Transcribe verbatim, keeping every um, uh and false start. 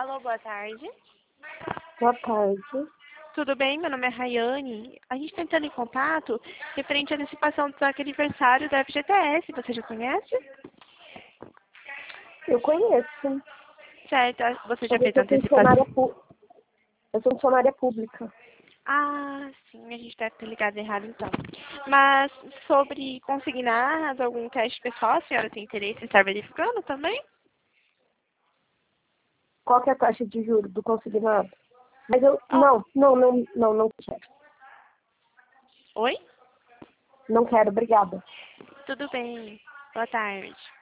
Alô, boa tarde. Boa tarde. Tudo bem? Meu nome é Rayane. A gente está entrando em contato referente à antecipação do saque aniversário da F G T S. Você já conhece? Eu conheço. Certo. Você já Mas eu fez a sou funcionária, antecipação? pu eu sou funcionária pública. Ah, sim. A gente deve ter ligado errado, então. Mas sobre consignar algum teste pessoal, a senhora tem interesse em estar verificando também? Qual que é a taxa de juros do consignado? Mas eu, Oh, não, não, não, não, não quero. oi? Não quero, obrigada. Tudo bem. Boa tarde.